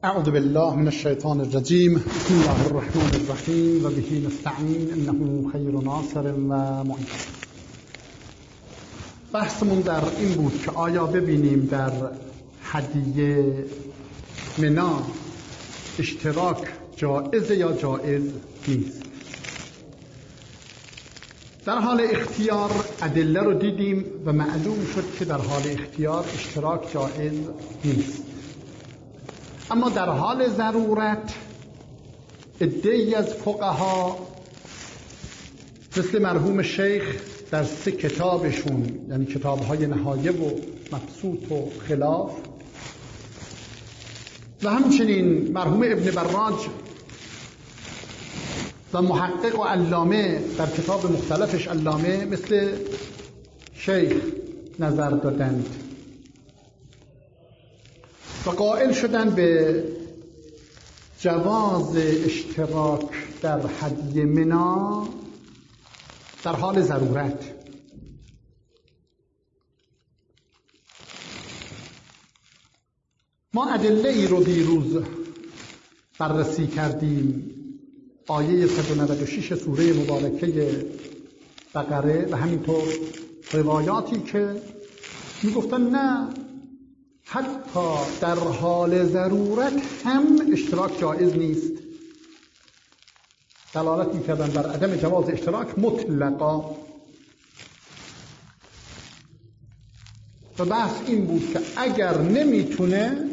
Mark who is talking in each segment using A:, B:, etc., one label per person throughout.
A: اعوذ بالله من الشیطان الرجیم. بسم الله الرحمن الرحیم و به نستعین انه خیر ناصر و معین. بحثمون در این بود که آیا ببینیم در هدیه منا اشتراک جائزه یا جائز نیست. در حال اختیار ادله رو دیدیم و معلوم شد که در حال اختیار اشتراک جائز نیست، اما در حال ضرورت عده‌ای از فقها مثل مرحوم شیخ در 3 کتابشون، یعنی کتاب‌های نهایه و مبسوط و خلاف، و همچنین مرحوم ابن براج و محقق و علامه در کتاب مختلفش علامه مثل شیخ نظر دادند و قائل شدن به جواز اشتراک در هدیه منا در حال ضرورت. ما ادله ای رو دیروز بررسی کردیم، آیه 196 سوره مبارکه بقره و همینطور روایاتی که میگفتن نه، حتی در حال ضرورت هم اشتراک جائز نیست. دلالت می‌کردن بر عدم جواز اشتراک مطلقا. و بحث این بود که اگر نمیتونه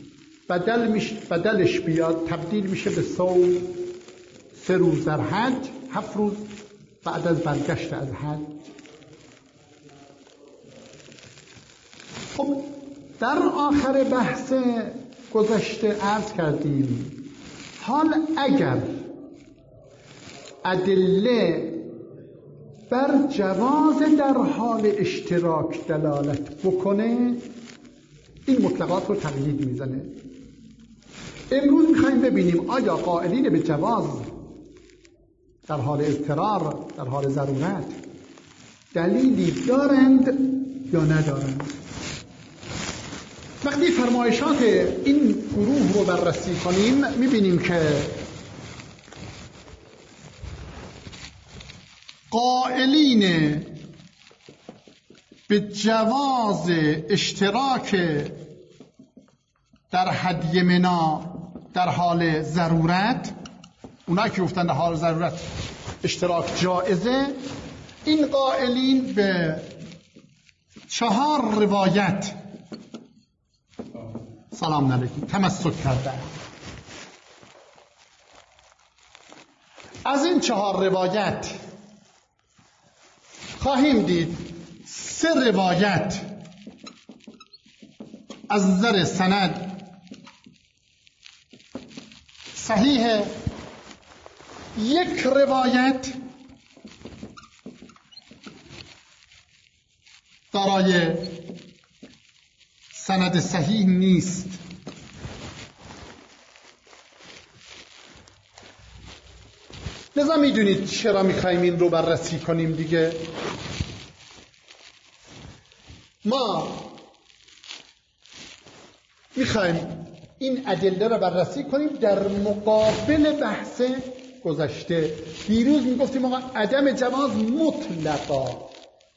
A: بدلش بیاد، تبدیل میشه به صوم 3 روز در حج، 7 روز بعد از برگشت از حج. خب در آخر بحث گذشته عرض کردیم حال اگر ادله بر جواز در حال اشتراک دلالت بکنه، این مطلقات رو تقیید میزنه. امروز میخوایم ببینیم آیا قائلین به جواز در حال اضطرار، در حال ضرورت، دلیلی دارند یا ندارند. وقتی فرمایشات این گروه رو بررسی کنیم میبینیم که قائلین به جواز اشتراک در هدیه منا در حال ضرورت، اونایی که گفتن در حال ضرورت اشتراک جائزه، این قائلین به 4 روایت سلام علیکم تمسک کرده. از این 4 روایت خواهیم دید 3 روایت از نظر سند صحیح، 1 روایت دارای سند صحیح نیست. لذا میدونید چرا میخوایم این رو بررسی کنیم دیگه. ما میخوایم این ادله رو بررسی کنیم در مقابل بحث گذشته. دیروز میگفتیم آقا عدم جواز مطلقا.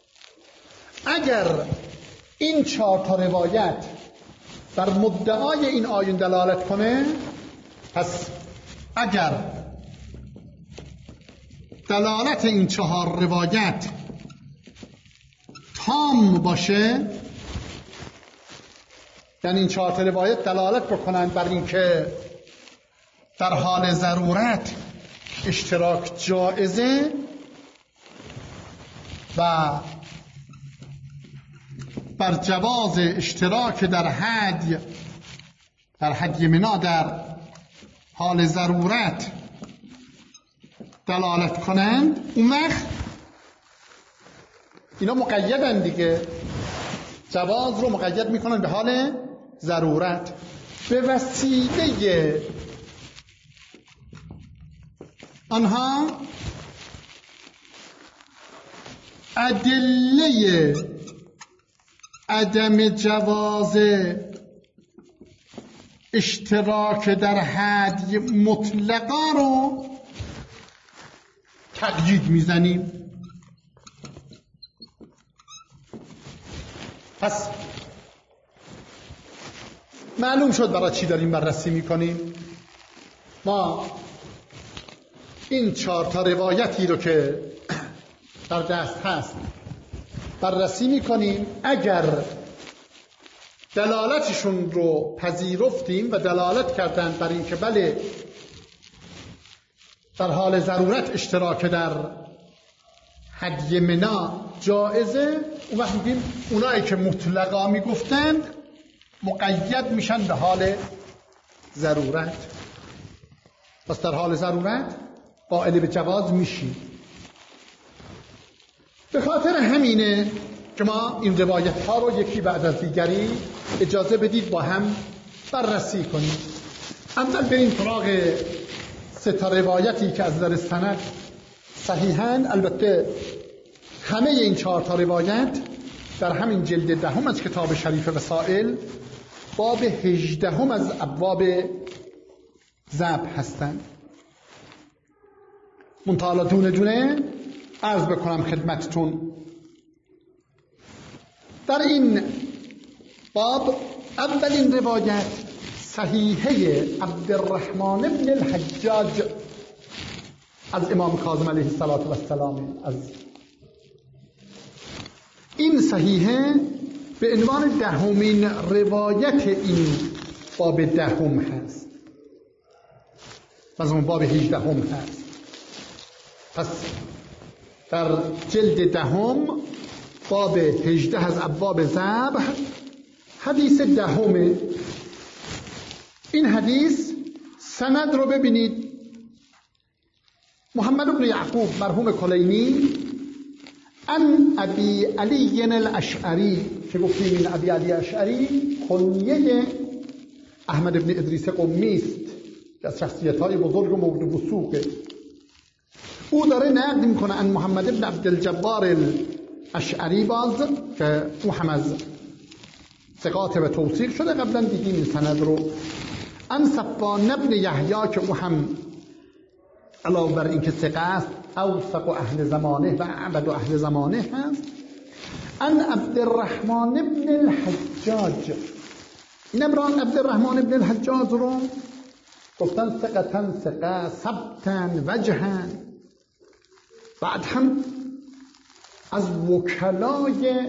A: اگر این 4 تا روایت بر مدعای این آیه دلالت کنه، پس اگر دلالت این 4 روایت تام باشه، یعنی این 4 تا روایت دلالت بکنند بر این که در حال ضرورت اشتراک جائزه و بر جواز اشتراک در هدیه منا در حال ضرورت دلالت کنند، اون وقت اینا مقیدن دیگه، جواز رو مقید میکنن به حال ضرورت. به وسیله آنها ادله عدم جواز اشتراک در هدی مطلقا رو تقیید میزنیم. پس معلوم شد برای چی داریم بررسی میکنیم. ما این 4 تا روایتی رو که در دست هست بررسی میکنیم. اگر دلالتشون رو پذیرفتیم و دلالت کردن بر این که بله در حال ضرورت اشتراک در هدی منا جائزه، اون وقت میگیم اونایی که مطلقا میگفتند مقید میشن به حال ضرورت. پس در حال ضرورت قائل به جواز میشیم. به خاطر همینه که ما این روایت ها رو یکی بعد از دیگری اجازه بدید با هم بررسی کنیم. اول بریم سراغ 3 تا روایتی که از نظر سند صحیحن. البته همه این 4 تا روایت در همین جلد 10 از کتاب شریف وسائل باب 18 از ابواب ذبح هستند. منتها دونه دونه عرض بکنم خدمتتون. در این باب اولین روایت صحیحه عبدالرحمن بن الحجاج از امام کاظم علیه السلام. از این صحیحه به عنوان 10مین روایت این باب 10 هست، مثلا باب 18 هست. پس در جلد 10 باب 18 از ابواب ذبح حدیث 10. این حدیث سند رو ببینید. محمد بن یعقوب مرحوم کلینی ان ابی علی الاشعری، که گفتیم این ابی علی اشعری کنیه احمد بن ادریس قمی است که از شخصیت‌های بزرگ و مورد وثوقه. او داره نقد میکنه ان محمد بن عبدالجبار الاشعری باز که او هم از ثقات و توثیق شده، قبلا دیدیم این سند رو. ان صفوان بن یحیی که او هم علاوه بر این که ثقه است اوثق اهل زمانه و اعبد اهل زمانه هست. ان عبدالرحمن بن الحجاج، این امران عبدالرحمن بن الحجاج رو گفتن ثقتن ثقه ثبتن وجهن. بعد هم از وکلای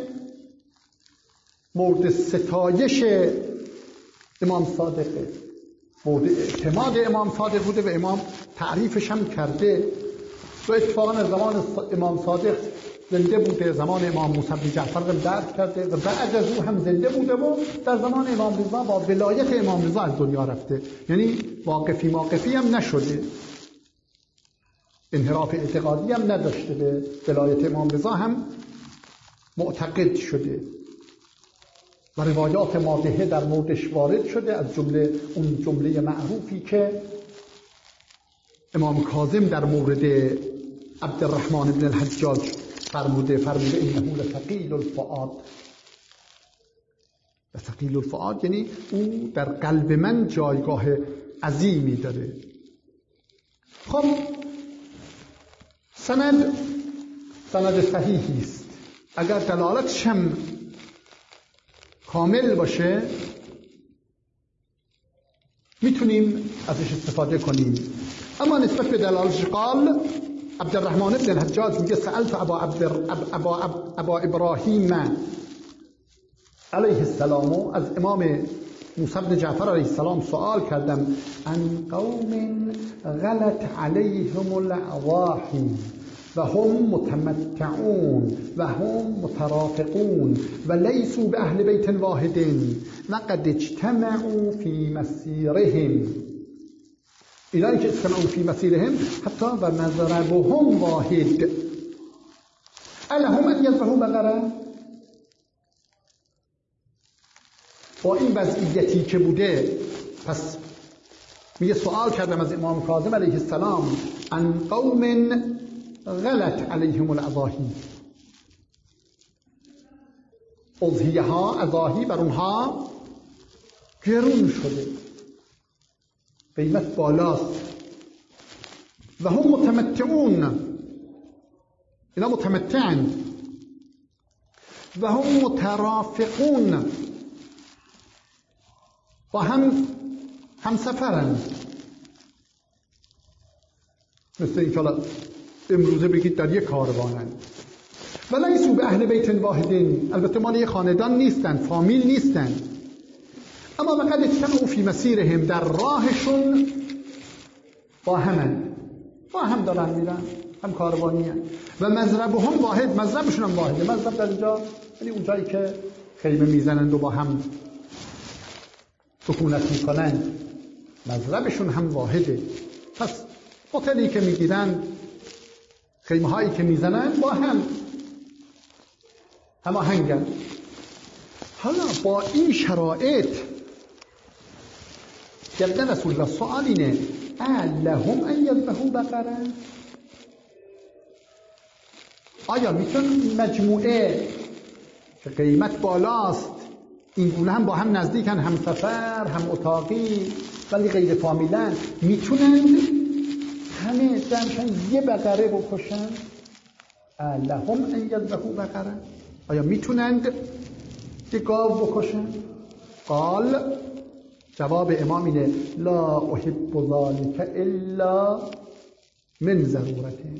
A: مورد ستایش امام صادقه، مورد اعتماد امام صادق بوده و امام تعریفش هم کرده. و اتفاقا از زمان امام صادق زنده بوده، زمان امام موسی بن جعفر رو درک کرده و بعد از او هم زنده بوده و در زمان امام رضا با ولایت امام رضا از دنیا رفته. یعنی واقفی هم نشده، انحراف اعتقادی هم نداشته، به ولایت امام رضا هم معتقد شده و روایات مادحه در موردش وارد شده، از جمله اون جمله معروفی که امام کاظم در مورد عبدالرحمن بن الحجاج فرموده انه لثقیل الفؤاد. ثقیل الفؤاد یعنی او در قلب من جایگاه عظیمی داره. خب سند صحیحی است. اگر دلالتش هم کامل باشه میتونیم ازش استفاده کنیم. اما نسبت به دلالتش قال عبدالرحمن بن الحجاج میگه سألت ابا ابراهیم علیه السلام، از امام موسی بن جعفر علیه السلام سوال کردم، عن قوم غلت علیهم الاضاحی و هم متمتعون و هم مترافقون و لیسوا به اهل بیت واحد و قد اجتمعوا فی مسیرهم. اینایی که اجتمعوا فی مسیرهم حتی و مضربهم واحد. الهم ان یذبحوا بقره. با این وضعیتی که بوده، پس میگه سوال کردم از امام کاظم علیه السلام عن قوم غلت علیهم الاضاحی، اضحیه ها اضاحی بر اونها گرون شده، قیمت بالاست. و هم متمتعون، اینا متمتعن. و هم مترافقون، با هم سفرن. مثل این که امروزه بگید در یک کاروانن. و لیسوا به اهل بیت واحدین، البته مال یک خاندان نیستن، فامیل نیستن، اما وقد اجتمعوا فی مسیرهم، در راهشون با هم دارن میرن، هم کاروانی هن. و مضربهم واحد، مضربشون هم واحده. مضرب در اینجا یعنی اونجایی که خیمه میزنند و با هم سکونت میکنن، مضربشون هم واحده. پس هتلی که میگیرن، خیمه هایی که میزنن با هم هماهنگن. حالا با این شرایط جدن رسول الله سوال اینه: لهم ان یذبحوا بقره؟ آیا میتون مجموعه که قیمت بالاست، این گونه هم با هم نزدیکن، هم سفر هم اتاقی ولی غیر فامیلن، میتونند همه جمعشن یه بقره بکشن؟ لهم ان یذبحوا بقره؟ آیا میتونند یه گاو بکشن؟ قال، جواب امام اینه: لا احب ذلك الا من ضرورته.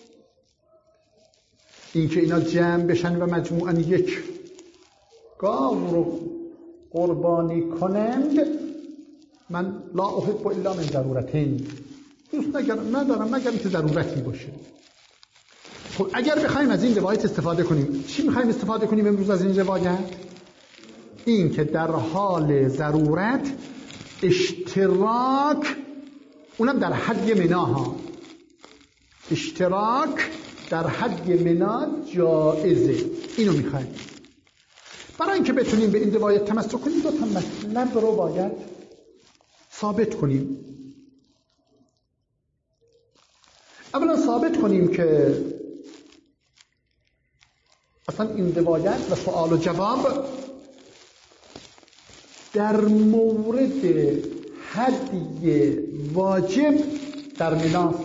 A: این که اینا جمع بشن و مجموعاً یک گاو رو قربانی کنند، من لا احب الا من ضرورتین، دوست ندارم مگر اینکه ضرورتی باشه. خب اگر بخوایم از این روایت استفاده کنیم، چی میخوایم استفاده کنیم امروز از این روایت؟ این که در حال ضرورت اشتراک، اونم در حد مناها، اشتراک در حد منا جائزه. اینو میخوایم. برای اینکه بتونیم به این روایت تمسک کنیم، دو تا مطلب رو باید ثابت کنیم. اولا ثابت کنیم که اصلا این روایت و سوال و جواب در مورد هدی واجب در مناست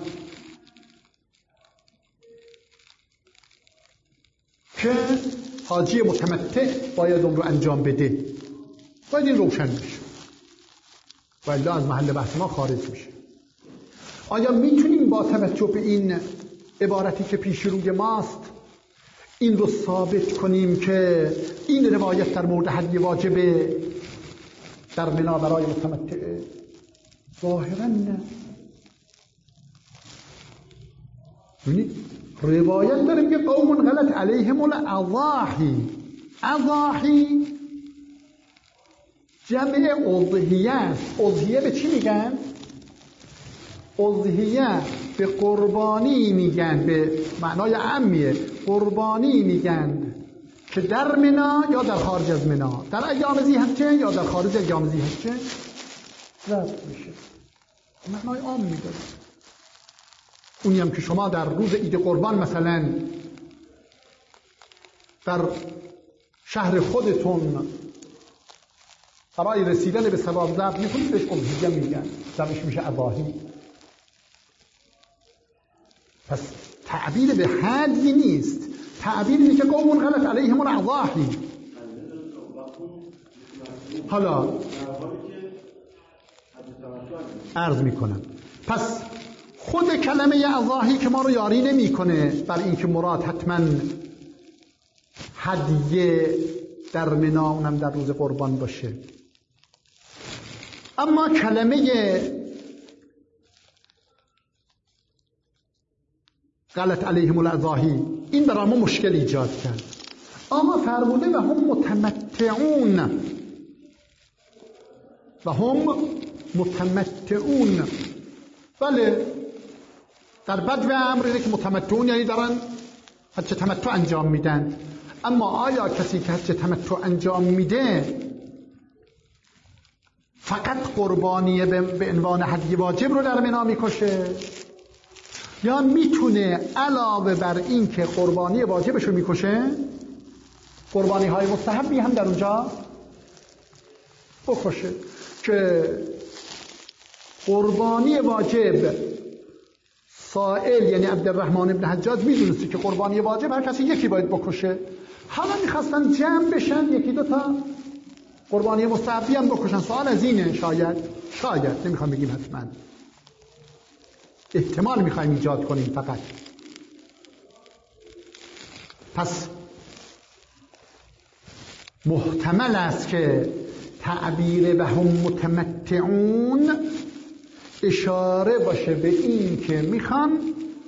A: که حاجی متمتع باید اون رو انجام بده. باید این روشن بشه و الا از محل بحث ما خارج میشه. آیا میتونیم با توجه به این عبارتی که پیش روی ماست این رو ثابت کنیم که این روایت در مورد هدی واجبه در منا برای متمتع؟ ظاهرا نه. روایت داریم که قوم غلط علیهم الاضاحی. اضاحی جمع اضحیه است. اضحیه به چی میگن؟ اضحیه به قربانی میگن، به معنای عامیه. قربانی میگن که در منا یا در خارج از منا، در ایام ذی‌حجه یا در خارج ایام ذی‌حجه ضبط میشه. معنای عام میداره. اونی هم که شما در روز عید قربان مثلا در شهر خودتون برای رسیدن به ثواب ضبط میکنید، بهش اضحیه میگن، ضبطش میشه اضاحی. پس تعبیر به حدی نیست، تعبیر اینه که قوم غلط علیهم الاضاحی. حالا عرض میکنم، پس خود کلمه اضاحی که ما رو یاری نمیکنه بر این که مراد حتما هدیه در منا، اونم در روز قربان باشه. اما کلمه غلط علیهم الاضاحی این برای ما مشکل ایجاد کرد. اما فرموده و هم متمتعون، و هم متمتعون. بله، در بدو امر اینه که متمتعون یعنی دارن حج تمتع انجام میدن. اما آیا کسی که حج تمتع انجام میده فقط قربانی به عنوان هدی واجب رو در منا میکشه، یا میتونه علاوه بر این که قربانی واجبش رو میکشه قربانی های مستحبی هم در اونجا بکشه؟ که قربانی واجب سائل یعنی عبدالرحمن ابن حجاج میدونسته که قربانی واجب هر کسی یکی باید بکشه، حالا میخواستن جمع بشن یکی دو تا قربانی مستحبی هم بکشن. سوال از اینه، شاید نمیخوام بگیم حتما، احتمال میخوایم ایجاد کنیم فقط. پس محتمل است که تعبیر و هم متمتعون اشاره باشه به این که میخوان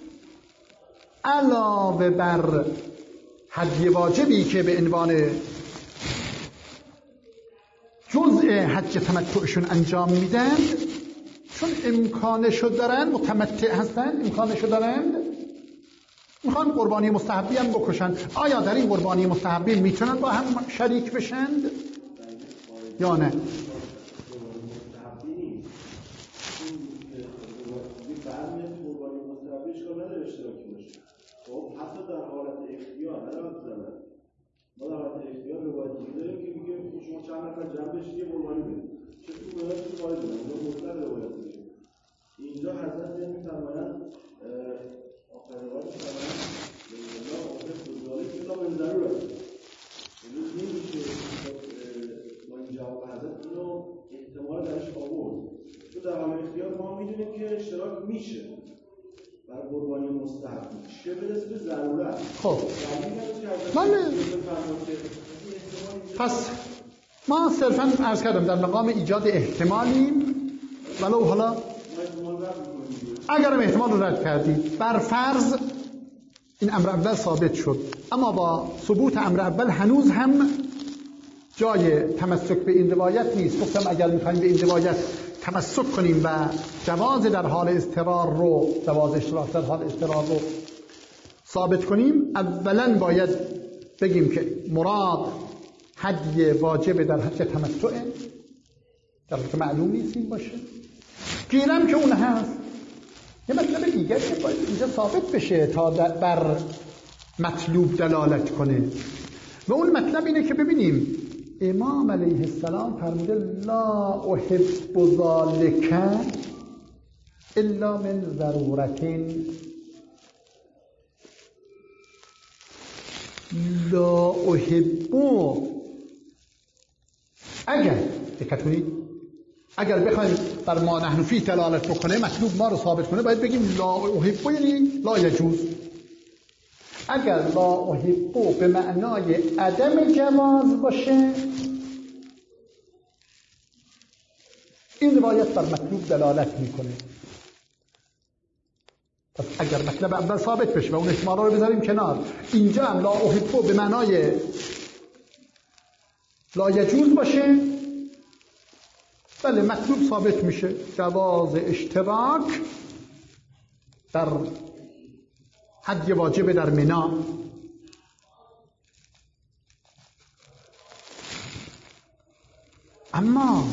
A: علاوه بر هدی واجبی که به عنوان جزء حج تمتعشون انجام میدن، چون امکانشو دارن، متمتع هستن، امکانشو دارن، میخوان قربانی مستحبی هم بکشن. آیا در این قربانی مستحبی میتونن با هم شریک بشند یا نه؟
B: خب حتی در حالت اختیار ما در حالت اختیار روایت داریم که میگه شما چند نفر جمع بشید یه قربانی بدید، چه تو روایت تو وارد بدن اونجا مطلق روایت میشه. اینجا حضرت میفرمایند آخر روایت میفرمایند لا آخر بزرگی کتاب من ضرورت امروز نمیشه با این جواب حضرت اینو احتمال درش آورد. تو در حال اختیار ما میدونیم که اشتراک میشه بر قربانی مستحب، چه برسه به ضرورت.
A: خب پس ما صرفا عرض کردم در مقام ایجاد احتمالیم، ولو حالا اگرم احتمال رو رد کردید بر فرض این امر اول ثابت شد، اما با ثبوت امر اول هنوز هم جای تمسک به این روایت نیست. گفتم اگر میخوایم به این روایت تمسک کنیم و جواز در حال اضطرار رو، جواز اشتراک در حال اضطرار رو ثابت کنیم، اولا باید بگیم که مراد هدی واجب در حج تمتعه، در حالی که معلوم نیست این باشه. گیرم که اون هست. یه مطلب دیگر که باید اینجا ثابت بشه تا بر مطلوب دلالت کنه، و اون مطلب اینه که ببینیم امام علیه السلام فرموده لا احب ذالک الا من ضرورت. لا احب، اگر بخوایم بر ما نحن فی دلالت بکنه، مطلوب ما رو ثابت کنه، باید بگیم لا احب یعنی لا یجوز. اگر لا احب به معنای عدم جواز باشه، این روایت بر مطلوب دلالت میکنه. پس اگر مطلب اول ثابت بشه و اون احتمال رو بذاریم کنار، اینجا هم لا احب به معنای لا یجوز باشه، بله مطلوب ثابت میشه، جواز اشتراک در حج واجب در منی. اما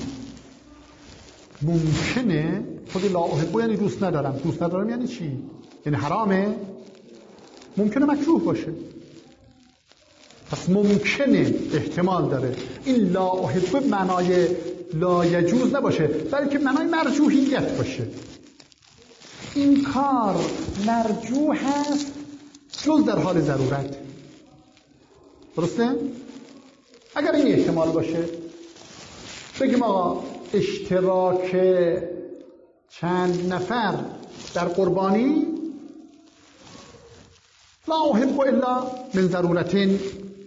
A: ممکنه خود لا احب یعنی دوست ندارم یعنی چی؟ یعنی حرامه؟ ممکنه مکروه باشه. پس ممکنه، احتمال داره این لا احب معنای لا یجوز نباشه، بلکه معنای مرجوحیت باشه. این کار مرجوح هست جز در حال ضرورت. درسته؟ اگر این احتمال باشه، بگیم آقا اشتراک چند نفر در قربانی لا احب الا من ضرورتین.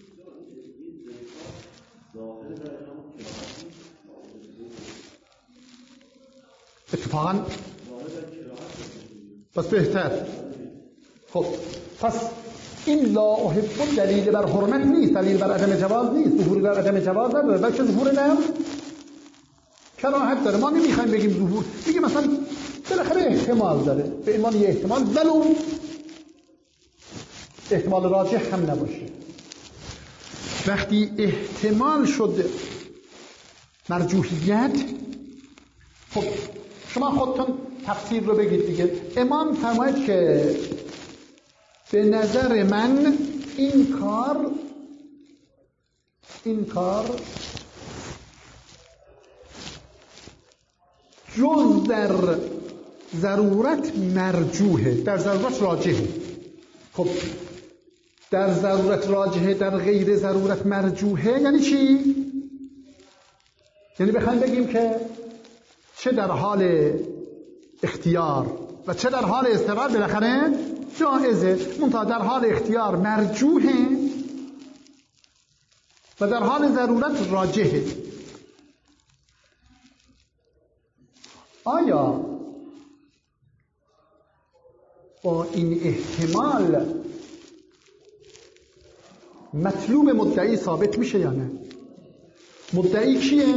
A: اتفاقا پس بهتر. خب پس این لا احب دلیل بر حرمت نیست، دلیل بر عدم جواز نیست، ظهور بر عدم جواز نداره، بلکه ظهور نه کراهت داره. ما نمیخوایم بگیم ظهور، بگیم مثلا بالاخره احتمال داره، به عنوان یه احتمال، ولو احتمال راجح هم نباشه. وقتی احتمال شد مرجوحیت، خب شما خودتون تفسیر رو بگید دیگه. امام فرماید که به نظر من این کار جز در ضرورت مرجوحه، در ضرورت راجحه. خب در ضرورت راجحه، در غیر ضرورت مرجوحه یعنی چی؟ یعنی بخوایم بگیم که چه در حال اختیار و چه در حال اضطرار بالاخره جائزه، منتها در حال اختیار مرجوحه و در حال ضرورت راجحه. آیا با این احتمال مطلوب مدعی ثابت میشه یا نه؟ مدعی کیه؟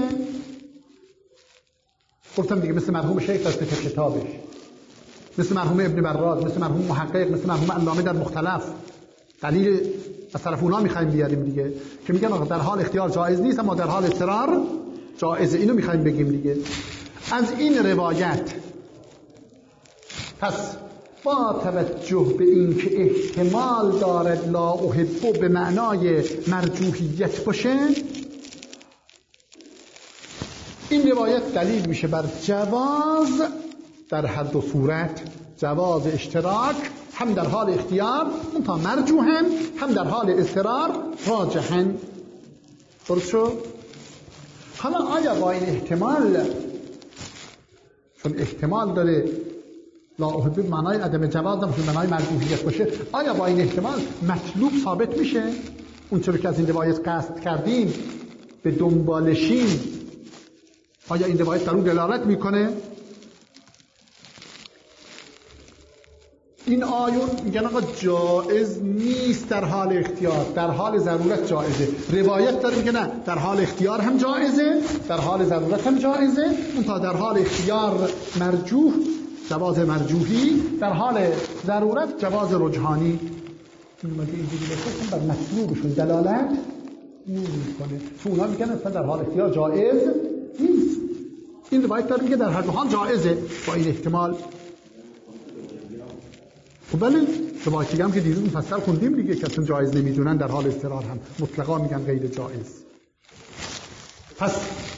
A: گفتم دیگه مثل مرحوم شیخ در فقه کتابش، مثل مرحوم ابن براز، مثل مرحوم محقق، مثل مرحوم علامه در مختلف. دلیل از طرف اونا میخوایم بیاریم دیگه که میگن آقا در حال اختیار جایز نیست اما در حال اضطرار جایزه. اینو میخوایم بگیم دیگه. از این روایت پس با توجه به این که احتمال دارد لا احبو به معنای مرجوحیت باشه، این روایت دلیل میشه بر جواز در هر دو صورت، جواز اشتراک هم در حال اختیار منتها مرجوحن، هم در حال اضطرار راجحن. درست شد؟ حالا آیا با این احتمال، چون احتمال داره لا احب معنای عدم جواز نمیشه معنای مرجوحیت باشه، آیا با این احتمال مطلوب ثابت میشه؟ اونچه که از این روایت قصد کردیم به دنبالشیم، آیا این روایت در اون دلالت میکنه؟ این آیون میگن آقا جائز نیست در حال اختیار، در حال ضرورت جائزه. روایت داره میگه نه، در حال اختیار هم جائزه، در حال ضرورت هم جائزه، منتها در حال اختیار مرجوح، جواز مرجوحی، در حال ضرورت جواز رجحانی. این مگه اینجوری باشه بر مطلوبشون دلالت نمیکنه، چون اونا میگن اصلا در حال اختیار جائز نیست. این روایت داره میگه در هر دو حال جائزه با این احتمال. خب بله، روایتی هم که دیروز مفصل خوندیم دیگه که اصلا جایز نمیدونن، در حال اضطرار هم مطلقا میگن غیر جایز. پس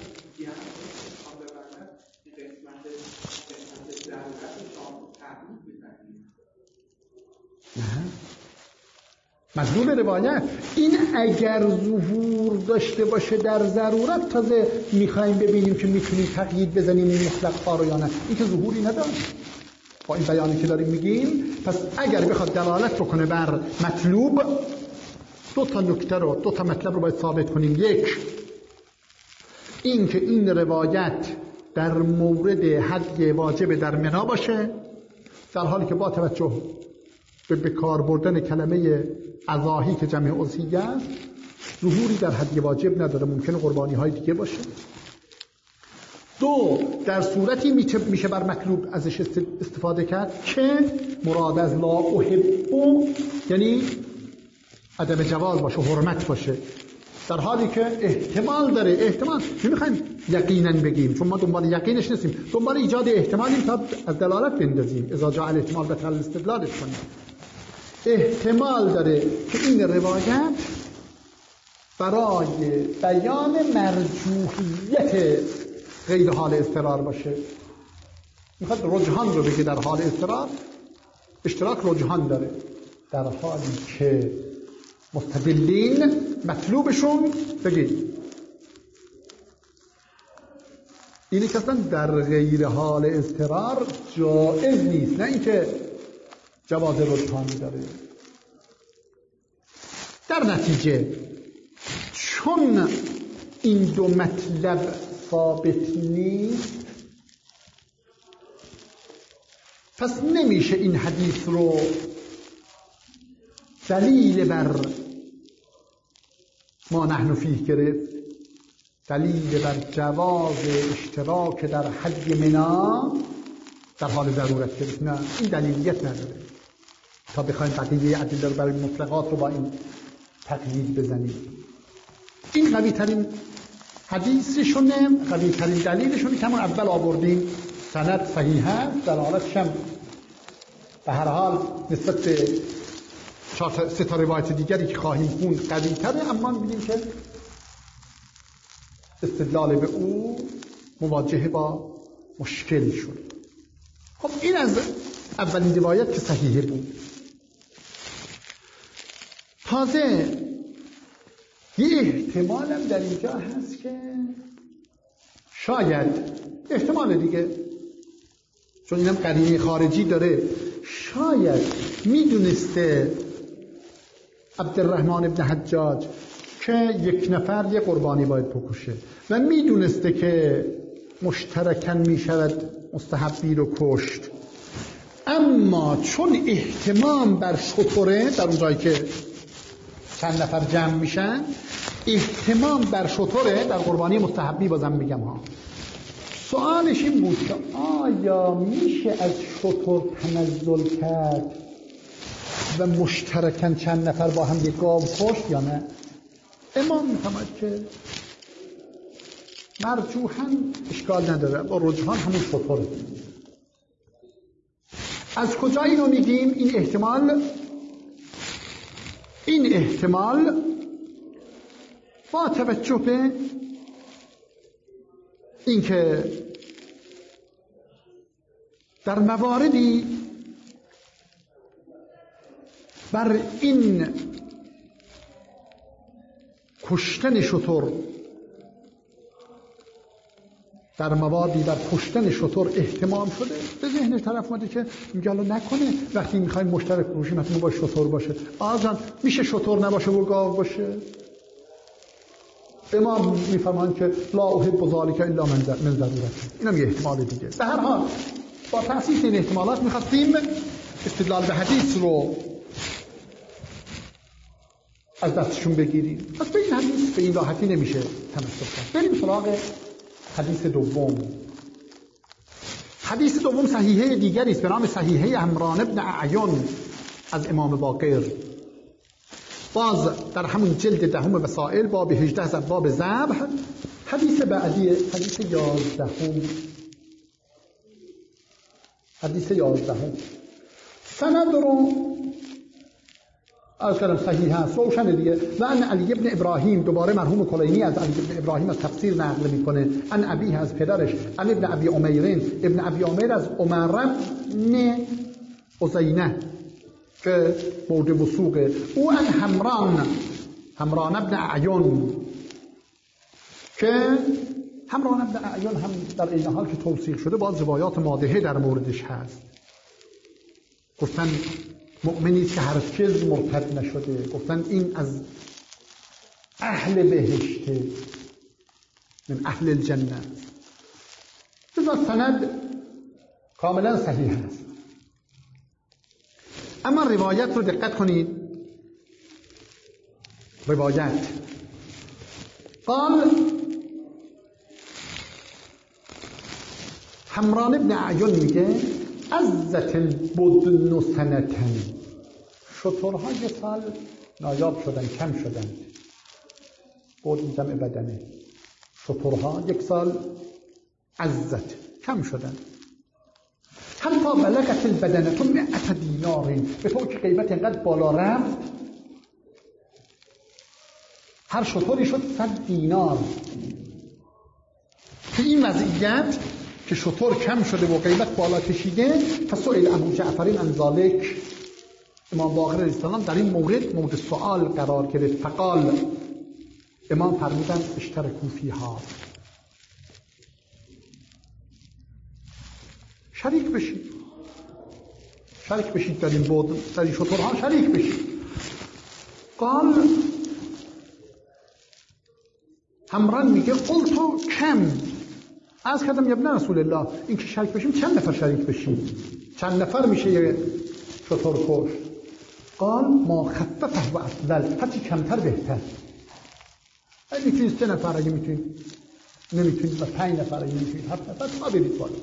A: مطلوب روایت این اگر ظهور داشته باشه در ضرورت تازه میخوایم ببینیم که میتونیم تقیید بزنیم این مطلق ها رو یا نه. این که ظهوری نداره با این بیانی که داریم میگیم. پس اگر بخواد دلالت بکنه بر مطلوب، دو تا نکته رو، دو تا مطلب رو باید ثابت کنیم. یک، این که این روایت در مورد حج واجب در منا باشه، در حالی که با توجه به کار بردن کلمه اضاحی که جمع اضحیه است ظهوری در حج واجب نداره، ممکنه قربانی های دیگه باشه. دو، در صورتی میشه بر مطلوب ازش استفاده کرد که مراد از لا احبو یعنی عدم جواز باشه، حرمت باشه، در حالی که احتمال داره. احتمال نمیخوایم یقینا بگیم، چون ما دنبال یقینش نیستیم، دنبال ایجاد احتمالیم تا از دلالت بندازیم، اذا جاء الاحتمال بطل الاستدلالش کنیم. احتمال داره که این روایت برای بیان مرجوحیت غیر حال اضطرار باشه، میخواد رجحان رو بگه در حال اضطرار اشتراک رجحان داره، در حالی که مستدلین مطلوبشون بگید اینی که اصلا در غیر حال اضطرار جائز نیست، نه اینکه جواز رجحانی داره. در نتیجه چون این دو مطلب ثابت نیست، پس نمیشه این حدیث رو دلیل بر ما نحن فیه گرفت، دلیل بر جواز اشتراک در حج منا در حال ضرورت گرفت. نه، این دلیلیت نداره تا بخوایم بقیه ادله برای مطلقات رو با این تقیید بزنیم. این قوی ترین حدیثشونه، قوی ترین دلیلشونه که همون اول آوردیم، سند صحیح هست، دلالتش هم به هر حال نسبت به سه تا روایت دیگری که خواهیم خوند قوی تره، اما می‌بینیم که استدلال به او مواجهه با مشکل شد. خب این از اولین روایت که صحیحه بود. تازه یه احتمالم در اینجا هست که شاید احتمال دیگه، چون اینم قرینه خارجی داره، شاید میدونسته عبدالرحمن ابن حجاج که یک نفر یه قربانی باید بکشه و میدونسته که مشترکاً میشود مستحبی رو کشت، اما چون اهتمام بر شتره در اون جایی که چند نفر جمع میشن، اهتمام بر شتره در قربانی مستحبی بازم میگم ها، سوالش این بود که آیا میشه از شتر تنزل کرد و مشترکاً چند نفر با هم یک گاو کشت یا نه؟ امام میفهمد که مرجوحاً اشکال نداره، با رجحان همون شتره. از کجا اینو میگیم؟ این احتمال با توجه به اینکه در مواردی بر این کشتن شتر، در موادی بر کشتن شتر اهتمام شده، به ذهن طرف اومده که میگه حالا نکنه وقتی میخوایم مشترک باشیم حتما با شتر باشه. آقا میشه شتر نباشه و گاو باشه؟ امام میفرمان که لا احب ذلک الا من ضرورت. اینم یه احتمال دیگه. به هر حال با تأسیس این احتمالات میخواستیم استدلال به حدیث رو از دستشون بگیریم. پس به این حدیث به این راحتی نمیشه تمسک کرد. بریم سراغ حدیث دوم. حدیث دوم صحیحه دیگری است به نام صحیحه عمران ابن اعین از امام باقر. باز در همون جلد دهم وسائل باب 18 باب ذبح. حدیث بعدی حدیث 11. حدیث 11 سند رو از کلام صحیح هست، روشن دیگه. و ان علی ابن ابراهیم، دوباره مرحوم کلینی از علی ابن ابراهیم از تفسیر نقل میکنه، ان ابیه از پدرش، ان ابن ابی عمیرین، ابن ابی عمیر از عمر ابن عزینه که مورد وثوقه، او ان همران ابن اعین، که همران ابن اعین هم در این حال که توثیق شده باز روایات مادحه در موردش هست. گفتن مؤمنی که هرگز مرتد نشده، گفتن این از اهل بهشته، من اهل الجنه. لذا سند کاملا صحیح است. اما روایت رو دقت کنید. روایت قال همران ابن اعین میگه عزت البدن سنتن، شترها یه سال نایاب شدن، کم شدن. بدن جمع بدنه، شترها یک سال عزت کم شدن. حتی بلغت البدنه 100 دینار، به طور که قیمت اینقدر بالا رفت، هر شتری شد 100 دینار. که این وضعیت که شتر کم شده و قیمت بالا کشیده، فسئل ابو جعفر عن ذلک، امام باقر علیه السلام در این مورد سوال قرار گرفت. فقال، امام فرمودن اشترکوا فیها، شریک بشید در این بود، در این شترها شریک بشید. قال همران میگه قلتو کم، از کردم ابن رسول الله، این که شریک بشیم چند نفر شریک بشیم؟ چند نفر میشه یه شتر کشت؟ قال ما خففه و افضل، هرچی کمتر بهتر. اگه میتونید 3 نفر، اگه میتونید نمیتونید و 5 نفر، اگه میتونید 7 نفر تا برید بالا.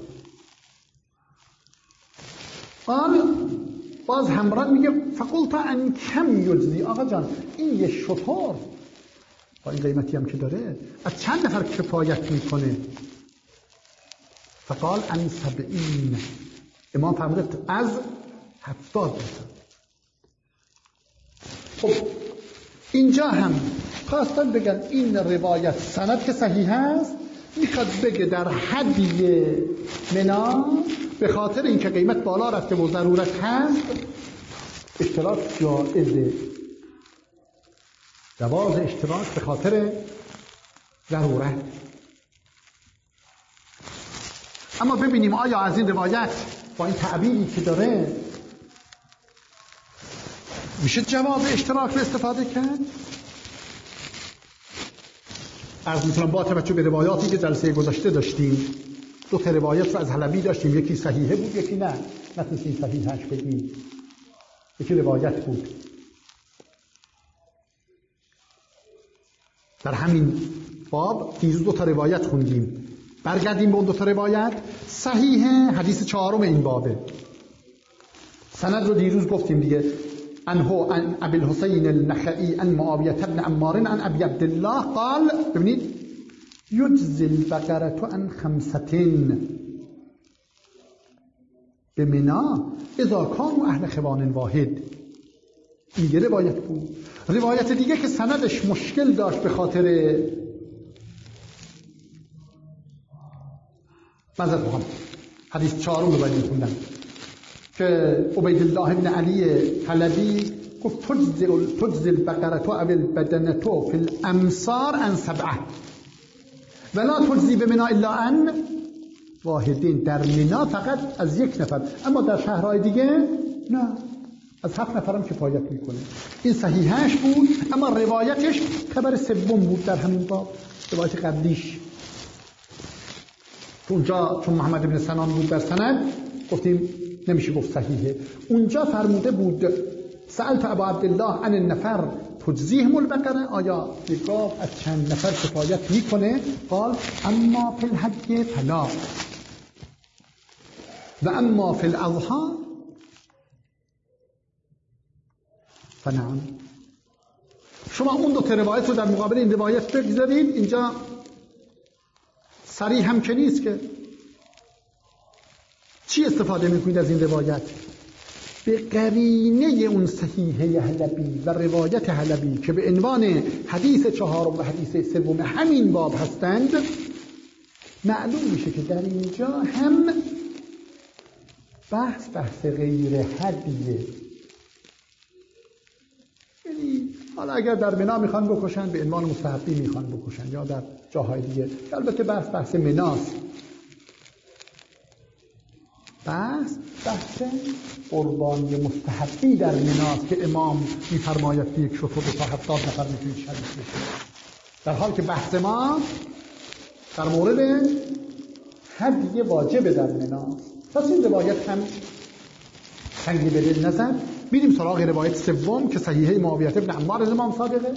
A: قال باز همران میگه فقلت ان کم یجزی، آقا جان این یه شتر با این قیمتی هم که داره از چند نفر کفایت میکنه؟ فقال ان 70، امام فرموده از 70 نفر. خب اینجا هم خواستن بگن این روایت سند که صحیح است، میخواد بگه در هدی منا به خاطر اینکه قیمت بالا رفته و ضرورت هست اشتراک جائزه. جواز اشتراک به خاطر ضرورت. اما ببینیم آیا از این روایت با این تعبیری که داره میشه جواز اشتراک رو استفاده کرد؟ عرض می‌کنم با توجه به روایاتی که جلسه گذشته داشتیم، دو تا روایت رو از حلبی داشتیم، یکی صحیحه بود یکی نه نتونستیم صحیحش بگیم، یکی روایت بود. در همین باب دیروز دو تا روایت خوندیم، برگردیم به اون دو تا روایت. صحیحه حدیث چهارم این بابه، سند رو دیروز گفتیم دیگه. عنه عن ابی الحسین النخعی عن معاویه بن عمار عن ابی عبدالله قال، ببینید، یجزی البقرة عن 5 بمنا اذا كانوا اهل خوان واحد. این یه روایت بود. روایت دیگه که سندش مشکل داشت به خاطر محمد، حدیث چهارم رو باید می‌خوندم که عبیدالله بن علی حلبی گفت تجزی البقرة او البدنة فی الامصار عن 7 ولا تجزی بمنا الا عن واحدین. در منا فقط از 1 نفر، اما در شهرهای دیگه نه، از 7 نفر هم کفایت میکنه. این صحیحش بود، اما روایتش خبر سوم بود در همین باب، روایت قبلیش. اونجا چون محمد بن سنان بود در سند گفتیم نمیشه گفت صحیحه. اونجا فرموده بود سألت ابا عبدالله عن النفر تجزیهم البقره، آیا یک گاو از چند نفر کفایت میکنه؟ قال اما فی الحج فلا و اما فی الاضحى فنعم. شما اون دو تا روایت رو در مقابل این روایت بگذارید، اینجا صریح هم که نیست که. چی استفاده میکنید از این روایت؟ به قرینه اون صحیحه حلبی و روایت حلبی که به عنوان حدیث چهارم و حدیث سوم همین باب هستند، معلوم میشه که در اینجا هم بحث غیر حدیه. یعنی حالا اگر در منا میخوان بکشن به عنوان مستحبی میخوان بکشن یا در جاهای دیگه، البته بحث مناست. بحث قربانی مستحبی در مناست که امام میفرماید که یک شتر به تا 70 نفر میتونید شریک بشید، در حال که بحث ما در مورد هدیه واجب در مناست. پس این روایت هم تنگی به دل نزد. میریم سراغ روایت سوم که صحیحه معاویه بن عمار از امام صادقه.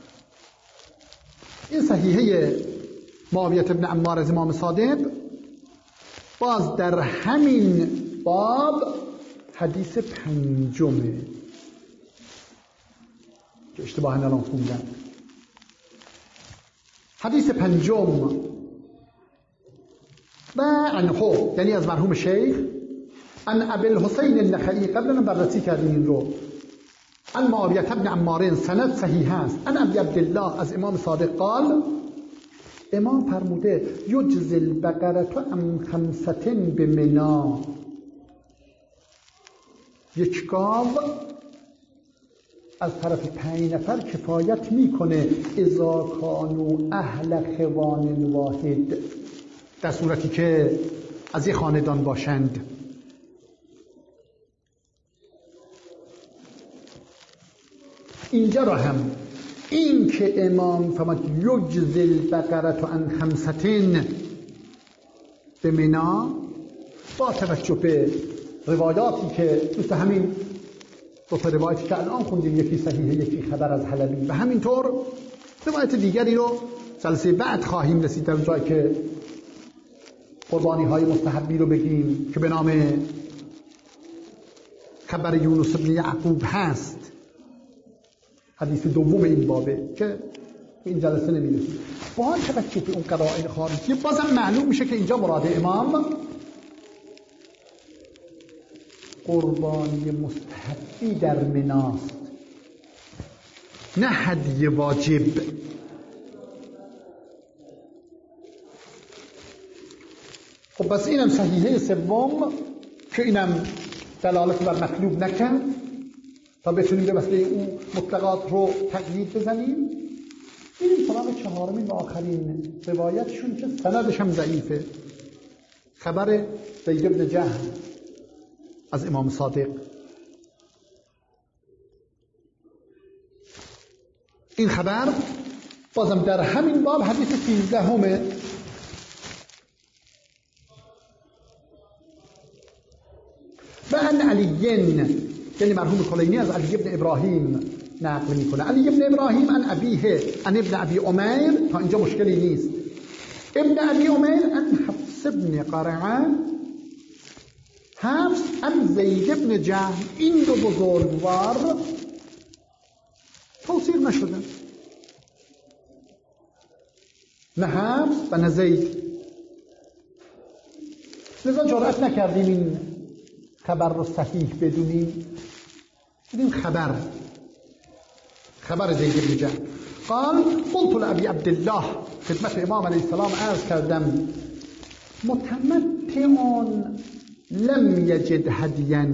A: این صحیحه معاویه بن عمار از امام صادق باز در همین باب حدیث پنجمه که اشتباها الان خوندم. حدیث پنجم و عنه، یعنی از مرحوم شیخ، عن ابی الحسین النخعی، قبلا بررسی کردیم این رو، عن معاویه بن عمار، سند صحیح است، عن ابی عبدالله از امام صادق قال، امام فرموده یجزی البقرة عن 5 بمنا، یک گاو از طرف 5 نفر کفایت میکنه اذا کانوا اهل خوان واحد، در صورتی که از یک خاندان باشند. اینجا را هم این که امام فرمود یجزی البقرة عن 5 بمنا، با توجه به روایاتی که مثل همین دو تا روایتی که الان خوندیم، یکی صحیحه یکی خبر از حلبی، و همینطور روایت دیگری رو جلسه بعد خواهیم رسید در جایی که قربانی های مستحبی رو بگیم که به نام خبر یونس بن یعقوب هست، حدیث دوم این بابه که این جلسه نمی‌رسید. با توجه به اون قرائن خارجی بازم معلوم میشه که اینجا مراد امام قربانی مستحبی در مناست، نه هدیه واجب. خب بس اینم صحیحه سوم که اینم دلالت بر مطلوب نکن تا بتونیم به وسیله اون مطلقات رو تقیید بزنیم. میریم سراغ چهارمین و آخرین روایتشون که سندش هم ضعیفه، خبر زید بن جهم از امام صادق. این خبر بازم در همین باب حدیث 13 و عن علی، یعنی مرحوم کلینی از علی بن ابراهیم نقل میکنه. علی بن ابراهیم عن ابیه عن ابن ابی عمیر، تا اینجا مشکلی نیست. ابن ابی عمیر عن حفص بن قرعه، حفص عن زید بن جهم. این دو بزرگوار توصیل نشدن، نه حفص و نه زید. لذا جرأت نکردیم این خبر رو صحیح بدونیم. بدیم خبر زید بن جهم. قال قلت لأبي عبد الله، خدمت امام علیه السلام عرض کردم، متمتعون لم یجد هدیا.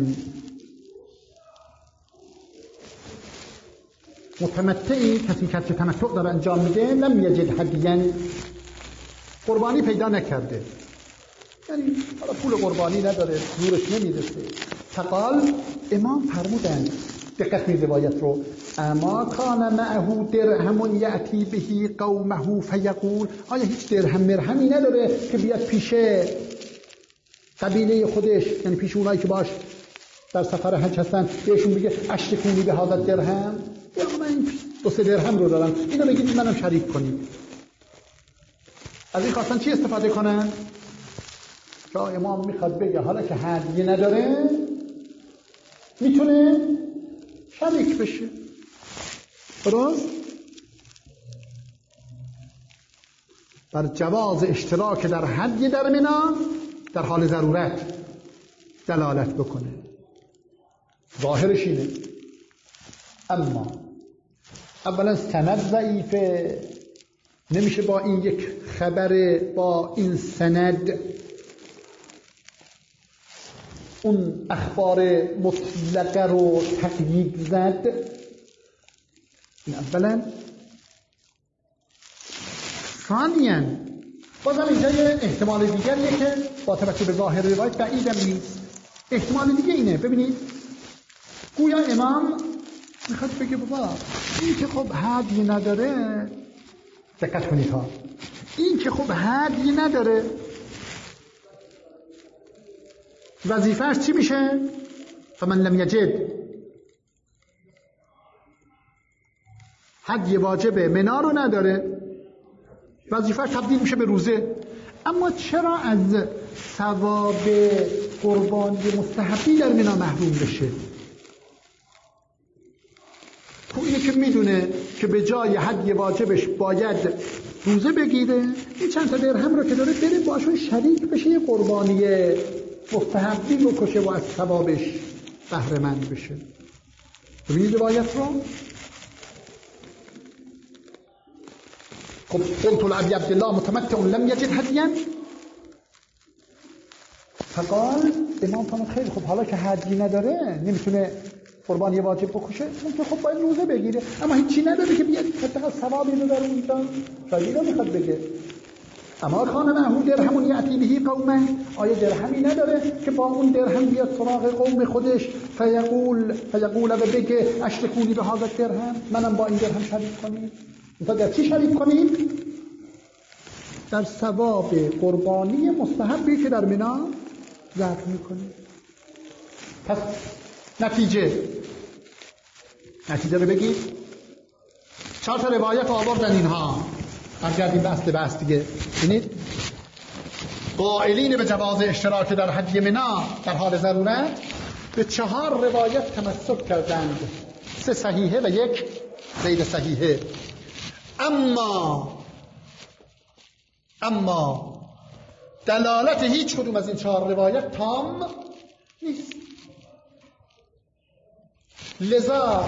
A: متمتعی کسی که تمتع داره انجام میده، لم یجد هدیا، قربانی پیدا نکرده، یعنی حالا پول قربانی نداره، نورش نمیرسه. فقال، امام فرمودند، دقت کنید روایت رو، اما کان معه درهم یأتی بهی قومه فیقول، آیا هیچ درهم مرهمی نداره که بیاد پیش قبیله خودش، یعنی پیش اونایی که باش در سفر حج هستن، بهشون بگه اشتکونی به هذا درهم، یا من این 2-3 درهم رو دارم، اینو بگید منم شریک کنید. از این خواستن چی استفاده کنن؟ که امام میخواد بگه حالا که هدیه نداره میتونه شریک بشه. درست؟ بر جواز اشتراک در هدیه در منا در حال ضرورت دلالت بکنه. ظاهرش اینه. اما اولا سند ضعیفه، نمیشه با این یک خبر، با این سند اون اخبار مطلقه رو تقیید زد. این اولا. ثانیاً بازم اینجا یه احتمال دیگریه که با توجه به ظاهر روایت بعیدم نیست. احتمال دیگه اینه، ببینید گویا امام میخواد بگه بابا این که خب هدیه نداره، دقت کنید ها، این که خب هدیه نداره، وظیفه‌اش چی میشه؟ فمن لم یجد، هدیه واجبه، منا رو نداره، وظیفه‌اش تبدیل میشه به روزه. اما چرا از ثواب قربانی مستحبی در منا محروم بشه؟ خب اینه که میدونه که به جای هدیه واجبش باید روزه بگیره، این چند تا درهم رو که داره بره باشون شریک بشه، یه قربانی مستحبی بکشه و از ثوابش بهره مند بشه. ببینید روایت رو. خب قلت لأبي عبد الله متمتع لم یجد هدیا، فقال، امام فرمود خیلی خب حالا که هدیه نداره، نمیتونه قربانی واجب بکشه، اون که خب باید روزه بگیره، اما هیچی نداره که بیاد حداقل ثوابی رو داره اونجا. شاید رو میخواد بگه اما کان معه درهم یأتی بهی قومه، آیا درهمی نداره که با اون درهم بیاد سراغ قوم خودش، فیقول و بگه اشتکونی به هذا درهم، منم با این درهم شریک کنید. انتا در چی شریک کنید؟ در ثواب قربانی مستحبی که در منا ذکر میکنید. پس نتیجه رو بگید. 4 تا روایت آوردن اینها. برگردیم به اصل بحث دیگه. ببینید قائلین به جواز اشتراک در هدیه منا در حال ضرورت به 4 روایت تمسک کردند، 3 صحیحه و 1 غیر صحیحه. اما دلالت هیچ کدوم از این 4 روایت تام نیست، لذا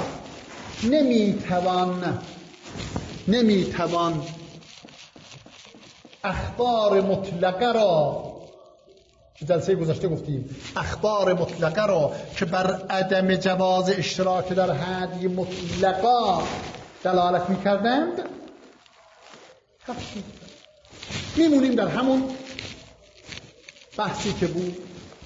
A: نمیتوان اخبار مطلقه را که جلسه گذشته گفتیم اخبار مطلقه را که بر عدم جواز اشتراک در هدی مطلقا دلالت می‌کردند تفسیر میمونیم در همون بحثی که بود.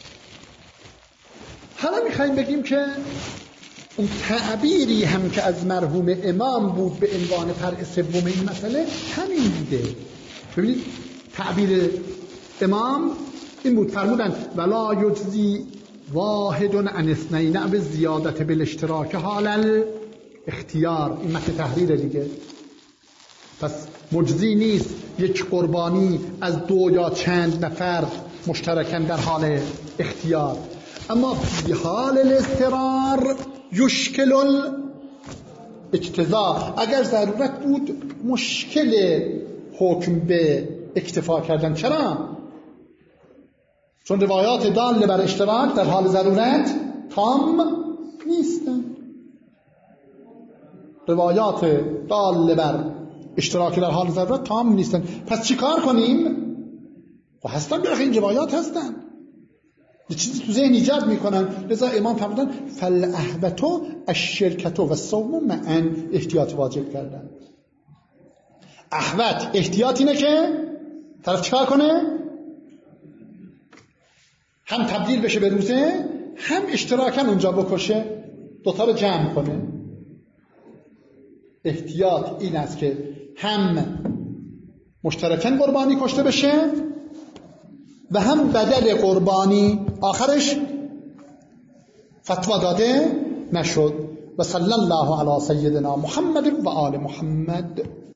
A: حالا میخوایم بگیم که اون تعبیری هم که از مرحوم امام بود به عنوان فرع سوم این مسئله همین بوده. ببینید تعبیر امام این بود، فرمودن ولا یجزی واحد عن اثنین به زیادت بالاشتراک حال الاختیار. این متن تحریر دیگه. پس مجزی نیست یک قربانی از دو یا چند نفر مشترکن در حال اختیار، اما فی حال الاضطرار یشکل الاجتزاء. اگر ضرورت بود مشکل حکم به اکتفا کردن. چرا؟ چون روایات دال بر اشتراک در حال ضرورت تام نیستن. روایات دال بر اشتراک در حال ضرورت تام نیستن. پس چی کار کنیم؟ و هستن برخی این روایات هستن، یه چیزی تو ذهن ایجاد میکنن. لذا امام فرمودن فالاحبتو الشرکتو و الصوم معا، احتیاط واجب کردن. احبت احتیاط اینه که طرف چیکار کنه؟ هم تبدیل بشه به روزه، هم اشتراکن اونجا بکشه، دوتا رو جمع کنه. احتیاط این است که هم مشترکن قربانی کشته بشه و هم بدل قربانی آخرش فتوا داده نشد. و صلی الله علی سیدنا محمد و آل محمد.